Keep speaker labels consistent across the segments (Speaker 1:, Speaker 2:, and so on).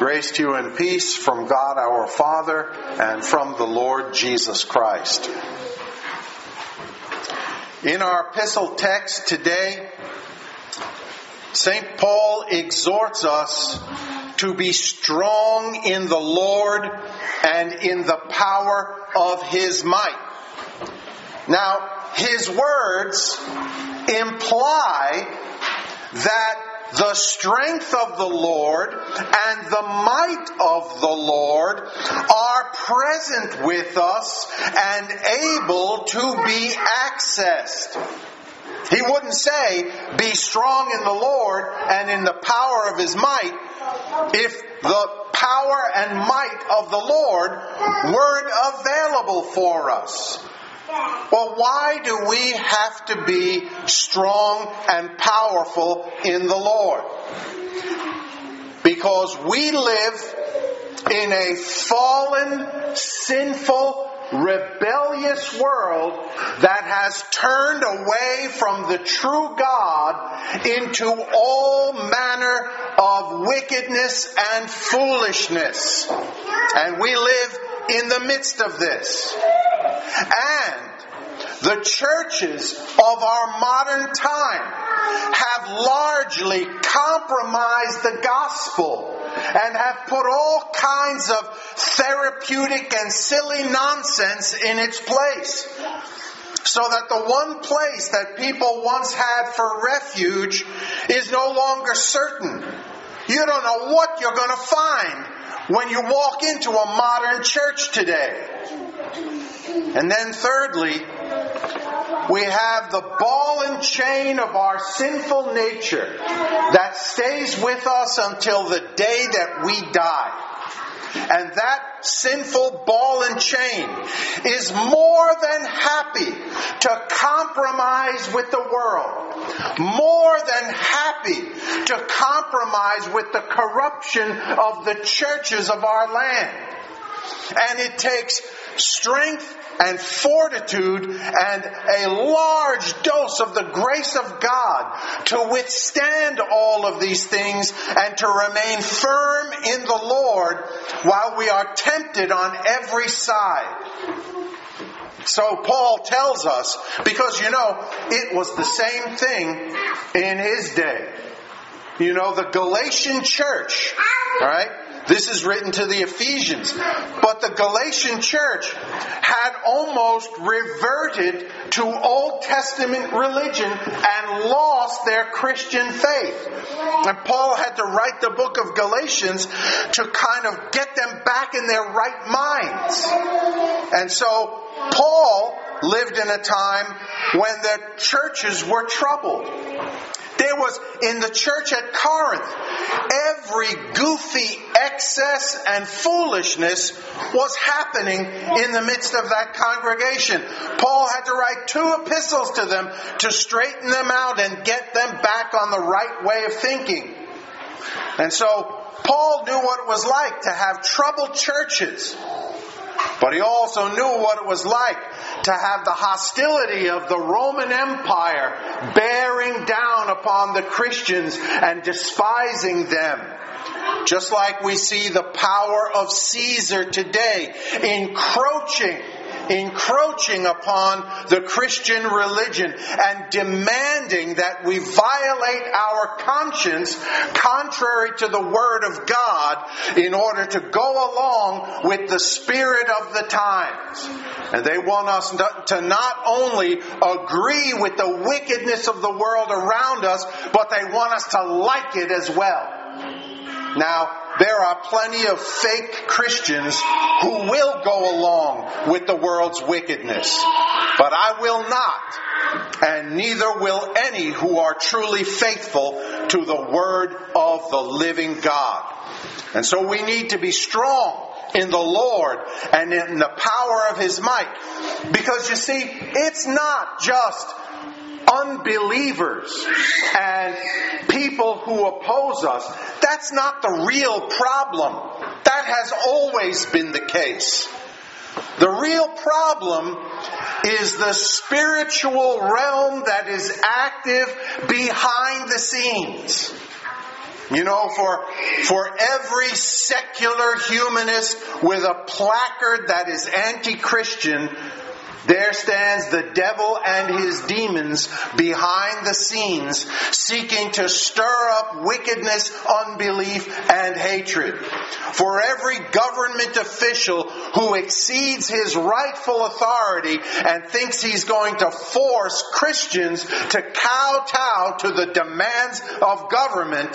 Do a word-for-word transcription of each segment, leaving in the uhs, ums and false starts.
Speaker 1: Grace to you and peace from God our Father and from the Lord Jesus Christ. In our epistle text today, Saint Paul exhorts us to be strong in the Lord and in the power of His might. Now, his words imply that the strength of the Lord and the might of the Lord are present with us and able to be accessed. He wouldn't say, be strong in the Lord and in the power of His might, if the power and might of the Lord weren't available for us. Well, why do we have to be strong and powerful in the Lord? Because we live in a fallen, sinful, rebellious world that has turned away from the true God into all manner of wickedness and foolishness. And we live in the midst of this. And the churches of our modern time have largely compromised the gospel and have put all kinds of therapeutic and silly nonsense in its place. So that the one place that people once had for refuge is no longer certain. You don't know what you're going to find when you walk into a modern church today. And then thirdly, we have the ball and chain of our sinful nature that stays with us until the day that we die. And that sinful ball and chain is more than happy to compromise with the world. More than happy to compromise with the corruption of the churches of our land. And it takes strength and fortitude and a large dose of the grace of God to withstand all of these things and to remain firm in the Lord while we are tempted on every side. So Paul tells us, because you know, it was the same thing in his day. You know, the Galatian church, right? This is written to the Ephesians. But the Galatian church had almost reverted to Old Testament religion and lost their Christian faith. And Paul had to write the book of Galatians to kind of get them back in their right minds. And so Paul lived in a time when the churches were troubled. There was, in the church at Corinth, every goofy excess and foolishness was happening in the midst of that congregation. Paul had to write two epistles to them to straighten them out and get them back on the right way of thinking. And so, Paul knew what it was like to have troubled churches. But he also knew what it was like to have the hostility of the Roman Empire bearing down upon the Christians and despising them. Just like we see the power of Caesar today encroaching, encroaching upon the Christian religion and demanding that we violate our conscience contrary to the Word of God in order to go along with the spirit of the times. And they want us to not only agree with the wickedness of the world around us, but they want us to like it as well. Now, there are plenty of fake Christians who will go along with the world's wickedness. But I will not, and neither will any who are truly faithful to the Word of the living God. And so we need to be strong in the Lord and in the power of His might. Because you see, it's not just unbelievers and people who oppose us. That's not the real problem. That has always been the case. The real problem is the spiritual realm that is active behind the scenes. You know, for, for every secular humanist with a placard that is anti-Christian, there stands the devil and his demons behind the scenes, seeking to stir up wickedness, unbelief, and hatred. For every government official who exceeds his rightful authority and thinks he's going to force Christians to kowtow to the demands of government,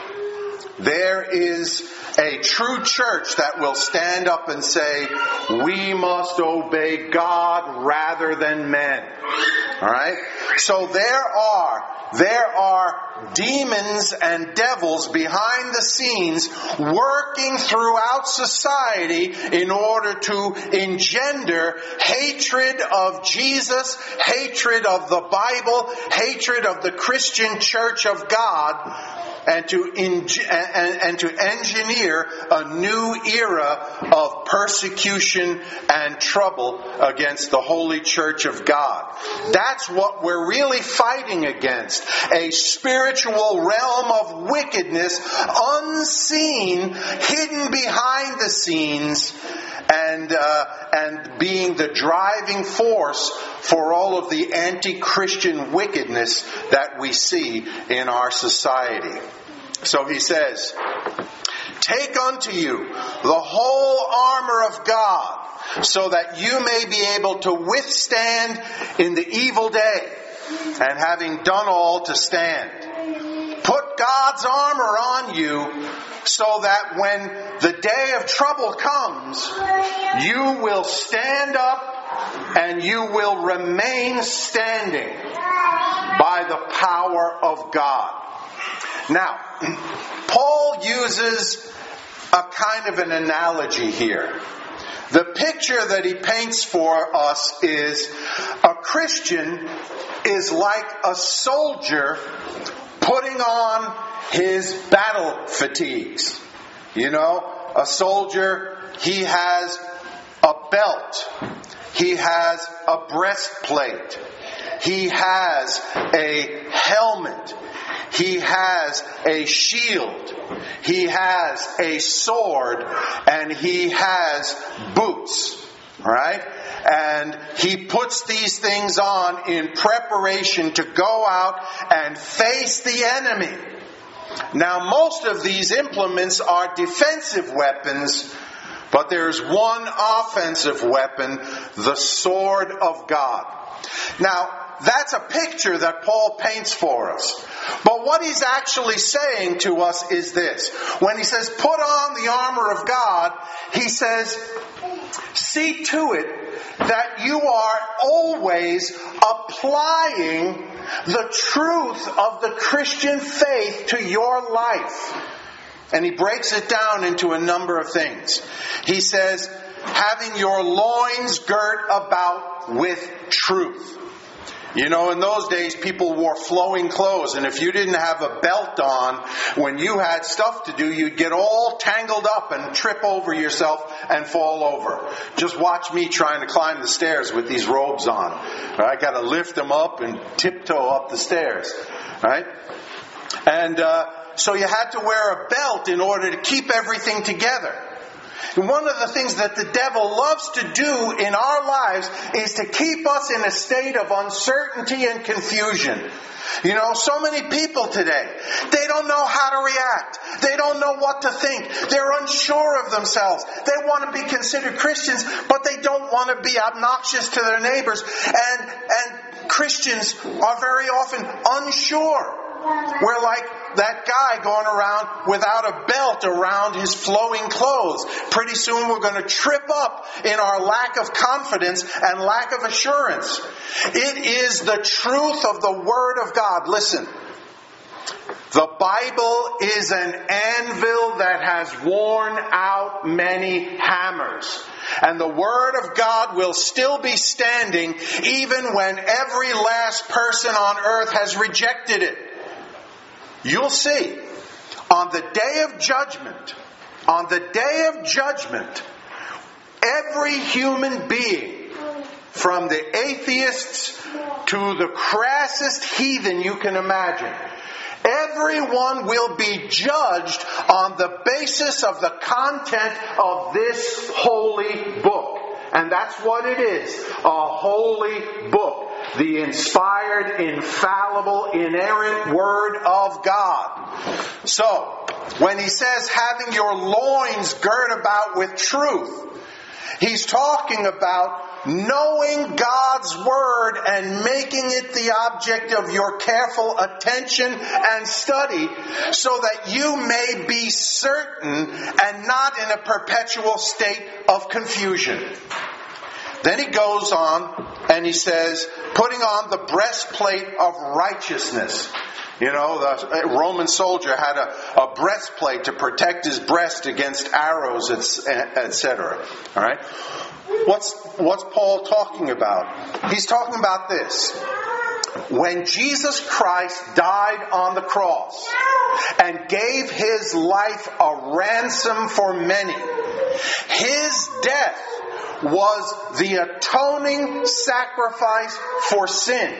Speaker 1: there is a true church that will stand up and say, we must obey God rather than men. Alright? So there are, there are demons and devils behind the scenes working throughout society in order to engender hatred of Jesus, hatred of the Bible, hatred of the Christian Church of God, and to in, and, and to engineer a new era of persecution and trouble against the Holy Church of God. That's what we're really fighting against. A spiritual realm of wickedness, unseen, hidden behind the scenes, and uh, and being the driving force for all of the anti-Christian wickedness that we see in our society. So he says, take unto you the whole armor of God, so that you may be able to withstand in the evil day, and having done all to stand. Put God's armor on you, so that when the day of trouble comes, you will stand up and you will remain standing by the power of God. Now, Paul uses a kind of an analogy here. The picture that he paints for us is a Christian is like a soldier putting on his battle fatigues. You know, a soldier, he has a belt. He has a breastplate. He has a helmet. He has a shield. He has a sword. And he has boots. Right? And he puts these things on in preparation to go out and face the enemy. Now, most of these implements are defensive weapons, but there's one offensive weapon, the sword of God. Now, that's a picture that Paul paints for us. But what he's actually saying to us is this. When he says, put on the armor of God, he says, see to it that you are always applying the truth of the Christian faith to your life. And he breaks it down into a number of things. He says, having your loins girt about with truth. You know, in those days, people wore flowing clothes, and if you didn't have a belt on, when you had stuff to do, you'd get all tangled up and trip over yourself and fall over. Just watch me trying to climb the stairs with these robes on. I got to lift them up and tiptoe up the stairs. Right? And uh, so you had to wear a belt in order to keep everything together. And one of the things that the devil loves to do in our lives is to keep us in a state of uncertainty and confusion. You know, so many people today, they don't know how to react. They don't know what to think. They're unsure of themselves. They want to be considered Christians, but they don't want to be obnoxious to their neighbors. And, and Christians are very often unsure. We're like that guy going around without a belt around his flowing clothes. Pretty soon we're going to trip up in our lack of confidence and lack of assurance. It is the truth of the Word of God. Listen, the Bible is an anvil that has worn out many hammers. And the Word of God will still be standing even when every last person on earth has rejected it. You'll see, on the day of judgment, on the day of judgment, every human being, from the atheists to the crassest heathen you can imagine, every everyone will be judged on the basis of the content of this holy book. And that's what it is, a holy book. The inspired, infallible, inerrant Word of God. So, when he says having your loins girt about with truth, he's talking about knowing God's Word and making it the object of your careful attention and study so that you may be certain and not in a perpetual state of confusion. Then he goes on and he says, putting on the breastplate of righteousness. You know, the Roman soldier had a, a breastplate to protect his breast against arrows, et cetera. All right? What's, what's Paul talking about? He's talking about this. When Jesus Christ died on the cross and gave his life a ransom for many, his death was the atoning sacrifice for sin.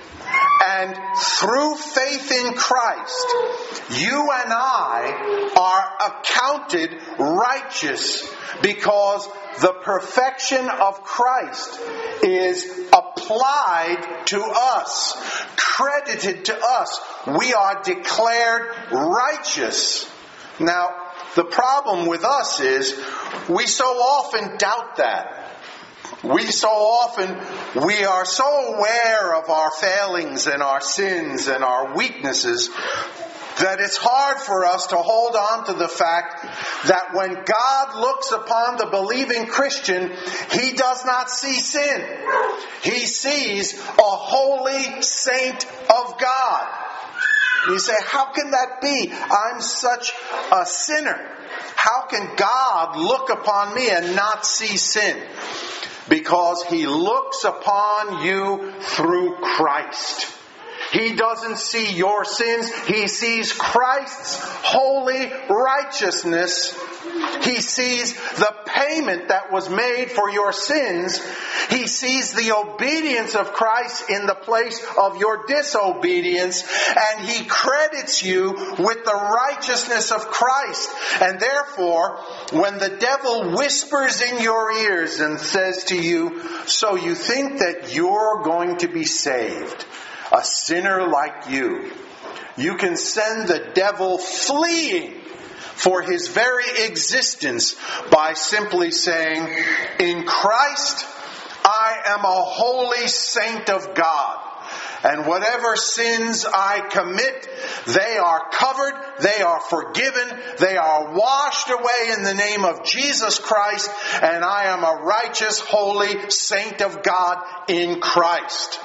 Speaker 1: And through faith in Christ, you and I are accounted righteous because the perfection of Christ is applied to us, credited to us. We are declared righteous. Now, the problem with us is we so often doubt that. We so often, we are so aware of our failings and our sins and our weaknesses that it's hard for us to hold on to the fact that when God looks upon the believing Christian, He does not see sin. He sees a holy saint of God. You say, how can that be? I'm such a sinner. How can God look upon me and not see sin? Because He looks upon you through Christ. He doesn't see your sins. He sees Christ's holy righteousness. He sees the payment that was made for your sins. He sees the obedience of Christ in the place of your disobedience. And He credits you with the righteousness of Christ. And therefore, when the devil whispers in your ears and says to you, so you think that you're going to be saved, a sinner like you, you can send the devil fleeing for his very existence by simply saying, in Christ, I am a holy saint of God. And whatever sins I commit, they are covered, they are forgiven, they are washed away in the name of Jesus Christ, and I am a righteous, holy saint of God in Christ.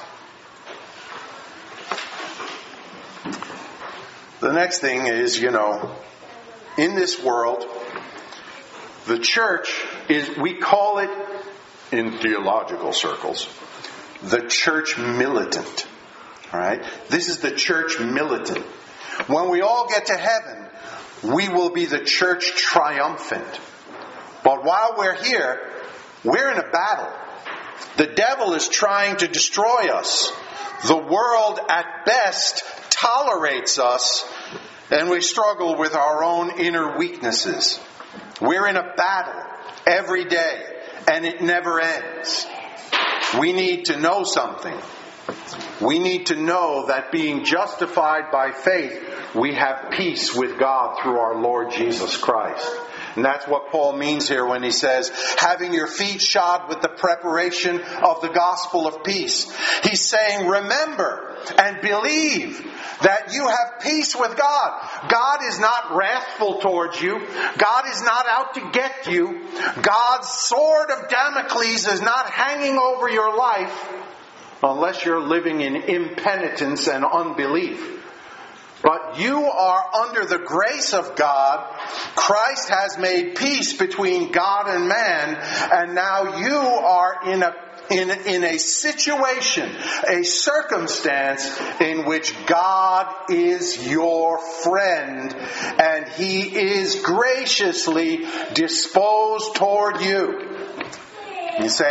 Speaker 1: The next thing is, you know, in this world, the church is, we call it, in theological circles, the church militant. All right? This is the church militant. When we all get to heaven, we will be the church triumphant. But while we're here, we're in a battle. The devil is trying to destroy us. The world, at best, tolerates us, and we struggle with our own inner weaknesses. We're in a battle every day, and it never ends. We need to know something. We need to know that being justified by faith, we have peace with God through our Lord Jesus Christ. And that's what Paul means here when he says, having your feet shod with the preparation of the gospel of peace. He's saying, remember and believe that you have peace with God. God is not wrathful towards you. God is not out to get you. God's sword of Damocles is not hanging over your life unless you're living in impenitence and unbelief. But you are under the grace of God. Christ has made peace between God and man, and now you are in a in, in a situation, a circumstance in which God is your friend, and He is graciously disposed toward you. You say,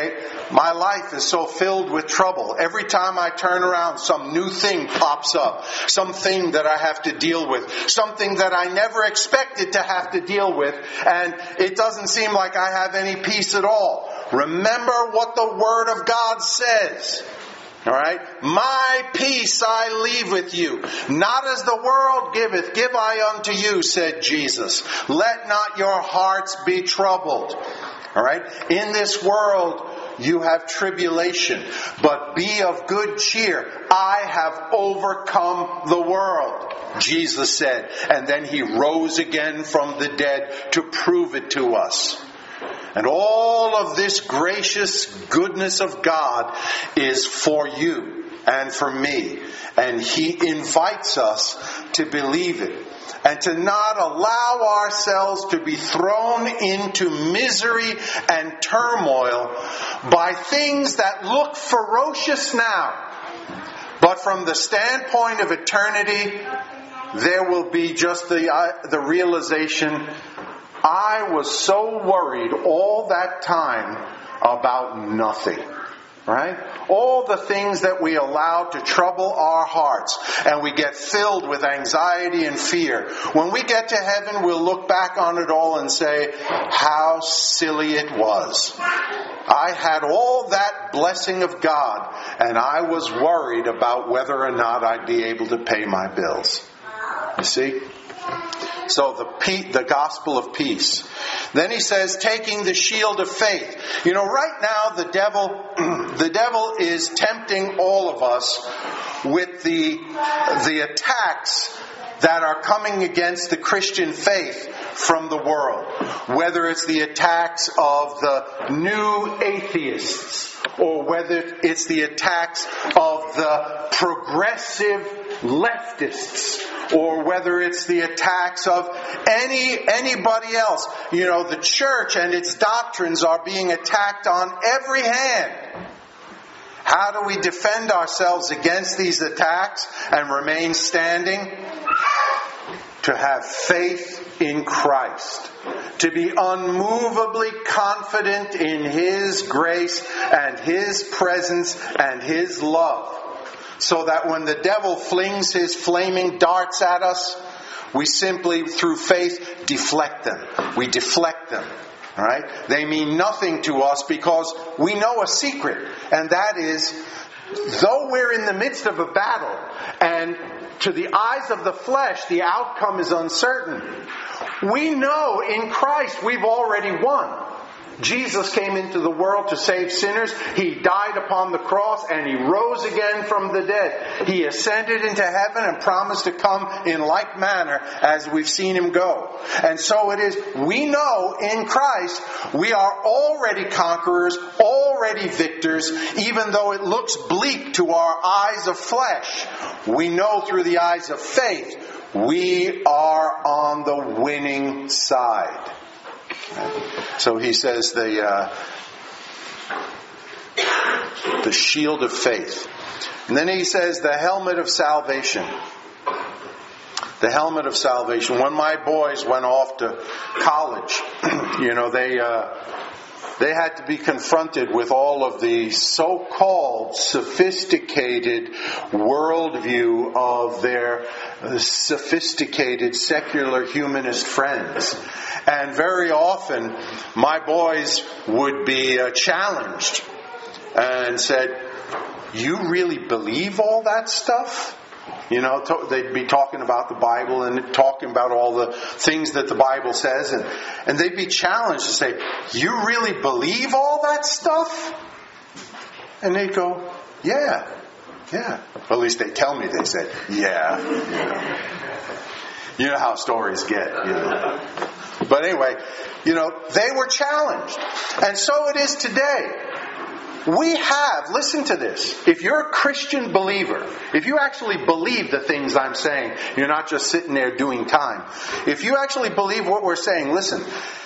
Speaker 1: My life is so filled with trouble. Every time I turn around, some new thing pops up. Something that I have to deal with. Something that I never expected to have to deal with. And it doesn't seem like I have any peace at all. Remember what the Word of God says. Alright? My peace I leave with you. Not as the world giveth, give I unto you, said Jesus. Let not your hearts be troubled. Alright? In this world, you have tribulation, but be of good cheer. I have overcome the world, Jesus said. And then He rose again from the dead to prove it to us. And all of this gracious goodness of God is for you and for me. And He invites us to believe it. And to not allow ourselves to be thrown into misery and turmoil by things that look ferocious now. But from the standpoint of eternity, there will be just the, uh, the realization, I was so worried all that time about nothing. Right? All the things that we allow to trouble our hearts, and we get filled with anxiety and fear. When we get to heaven, we'll look back on it all and say, how silly it was. I had all that blessing of God, and I was worried about whether or not I'd be able to pay my bills. You see? So the pe- the gospel of peace. Then he says, taking the shield of faith. You know, right now the devil, the devil is tempting all of us with the the attacks that are coming against the Christian faith from the world. Whether it's the attacks of the new atheists, or whether it's the attacks of the progressive leftists, or whether it's the attacks of any anybody else. You know, the church and its doctrines are being attacked on every hand. How do we defend ourselves against these attacks and remain standing? To have faith in Christ. To be unmovably confident in His grace and His presence and His love. So that when the devil flings his flaming darts at us, we simply, through faith, deflect them. We deflect them. All right? They mean nothing to us because we know a secret. And that is, though we're in the midst of a battle, and to the eyes of the flesh, the outcome is uncertain, we know in Christ we've already won. Jesus came into the world to save sinners. He died upon the cross and He rose again from the dead. He ascended into heaven and promised to come in like manner as we've seen Him go. And so it is, we know in Christ we are already conquerors, already victors, even though it looks bleak to our eyes of flesh. We know through the eyes of faith we are on the winning side. So he says the uh, the shield of faith. And then he says the helmet of salvation. The helmet of salvation. When my boys went off to college, you know, they uh, they had to be confronted with all of the so-called sophisticated worldview of their sophisticated secular humanist friends. And very often, my boys would be uh, challenged and said, you really believe all that stuff? You know, to, they'd be talking about the Bible and talking about all the things that the Bible says. And, and they'd be challenged to say, you really believe all that stuff? And they'd go, yeah, yeah. Or at least they tell me they said, yeah. You know, you know how stories get, you know. But anyway, you know, they were challenged. And so it is today. We have, listen to this, if you're a Christian believer, if you actually believe the things I'm saying, you're not just sitting there doing time. If you actually believe what we're saying, listen,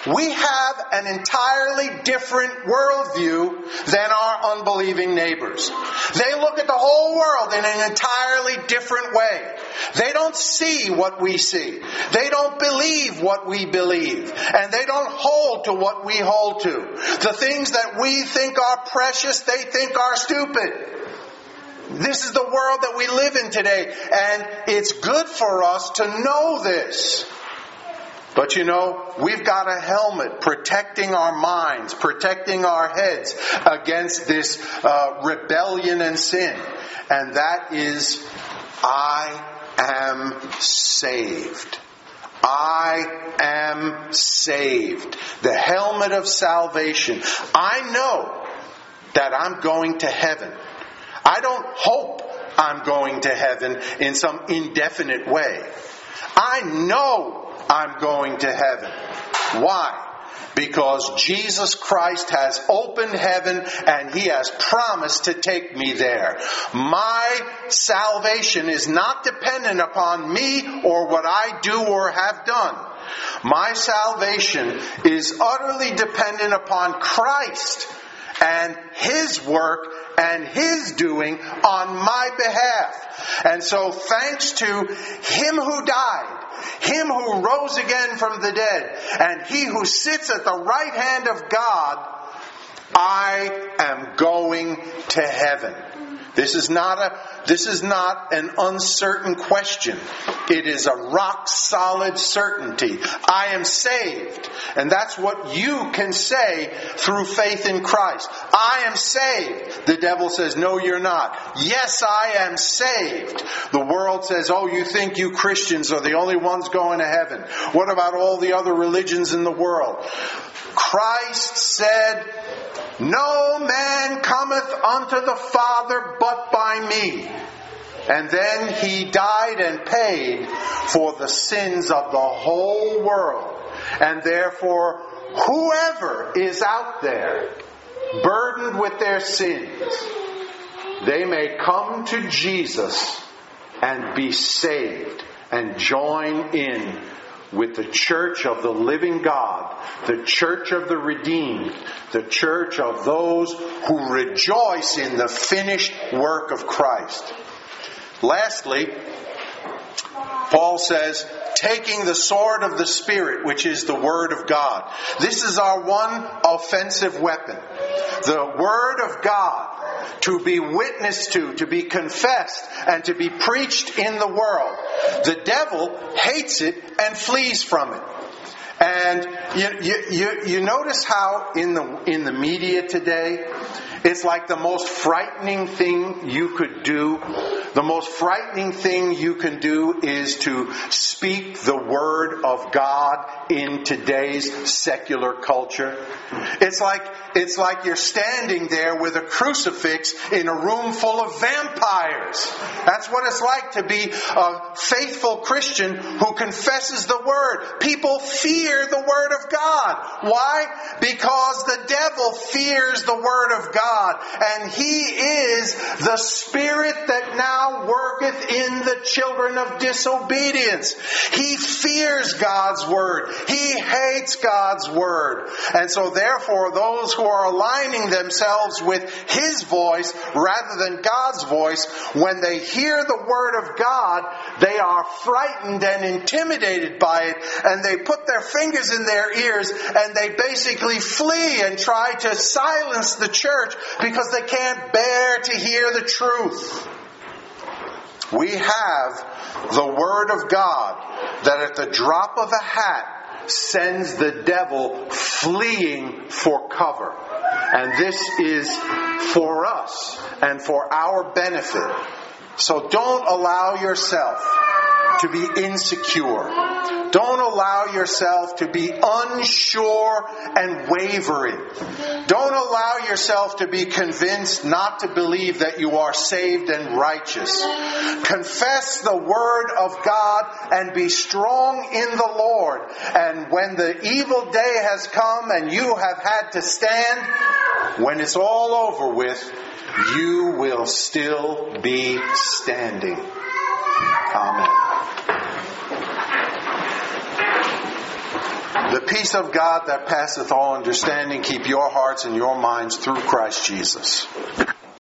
Speaker 1: We have an entirely different worldview than our unbelieving neighbors. They look at the whole world in an entirely different way. They don't see what we see. They don't believe what we believe. And they don't hold to what we hold to. The things that we think are precious, they think are stupid. This is the world that we live in today. And it's good for us to know this. But you know, we've got a helmet protecting our minds, protecting our heads against this uh, rebellion and sin. And that is, I am saved. I am saved. The helmet of salvation. I know that I'm going to heaven. I don't hope I'm going to heaven in some indefinite way. I know I'm going to heaven. Why? Because Jesus Christ has opened heaven and He has promised to take me there. My salvation is not dependent upon me or what I do or have done. My salvation is utterly dependent upon Christ and His work and His doing on my behalf. And so thanks to Him who died, Him who rose again from the dead, and He who sits at the right hand of God, I am going to heaven. This is not a this is not an uncertain question. It is a rock solid certainty. I am saved. And that's what you can say through faith in Christ. I am saved. The devil says, no, you're not. Yes, I am saved. The world says, oh, you think you Christians are the only ones going to heaven. What about all the other religions in the world? Christ said, no man cometh unto the Father but by me. And then He died and paid for the sins of the whole world. And therefore, whoever is out there burdened with their sins, they may come to Jesus and be saved and join in with the church of the living God, the church of the redeemed, the church of those who rejoice in the finished work of Christ. Lastly, Paul says, taking the sword of the Spirit, which is the Word of God. This is our one offensive weapon. The Word of God, to be witnessed to, to be confessed, and to be preached in the world. The devil hates it and flees from it. And you, you, you, you notice how in the in the media today, it's like the most frightening thing you could do. The most frightening thing you can do is to speak the Word of God in today's secular culture. It's like it's like you're standing there with a crucifix in a room full of vampires. That's what it's like to be a faithful Christian who confesses the Word. People fear the Word of God. Why? Because the devil fears the Word of God. And he is the spirit that now worketh in the children of disobedience. He fears God's Word. He hates God's Word. And so therefore, those who are aligning themselves with His voice rather than God's voice, when they hear the Word of God, they are frightened and intimidated by it, and they put their fingers in their ears, and they basically flee and try to silence the church because they can't bear to hear the truth. We have the Word of God that at the drop of a hat sends the devil fleeing for cover. And this is for us and for our benefit. So don't allow yourself to be insecure. Don't allow yourself to be unsure and wavering. Don't allow yourself to be convinced not to believe that you are saved and righteous. Confess the Word of God and be strong in the Lord. And when the evil day has come and you have had to stand, when it's all over with, you will still be standing. Amen. The peace of God that passeth all understanding keep your hearts and your minds through Christ Jesus.